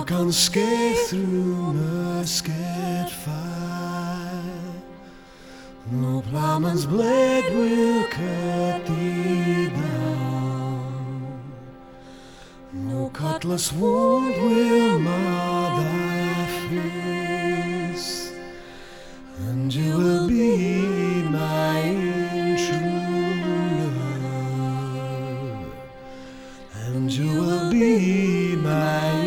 walk unscathed through musket fire. No plowman's blade will cut thee down. No cutlass wound will mar thy face, and you will be my true love, and you will be my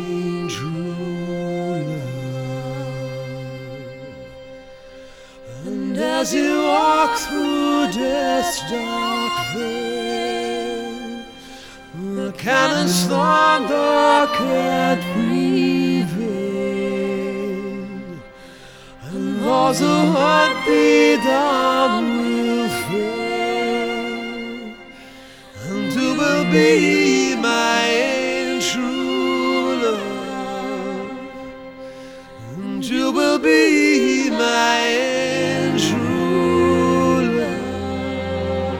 true love. And as you walk through death's dark vale, the cannon's thunder can't prevail, and those who hunt thee down will fail, and you will be my true love, and you will be my true love.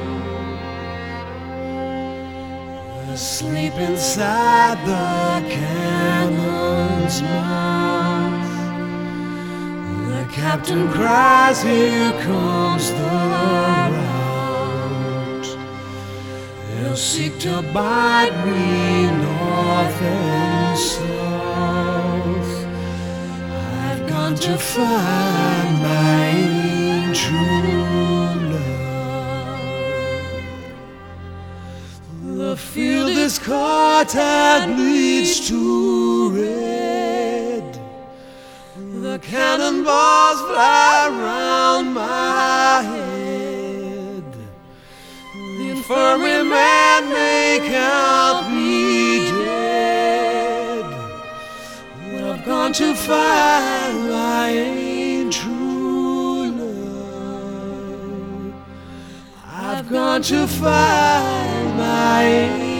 Asleep inside the cannon's mouth, the captain cries, here comes the rout. They'll seek to bite me north and south. I've gone to find my true love. The field is cut and bleeds to red. The cannonballs fly round my head. The infirmary man may count me dead, but I've gone to find my true love. I've gone to find my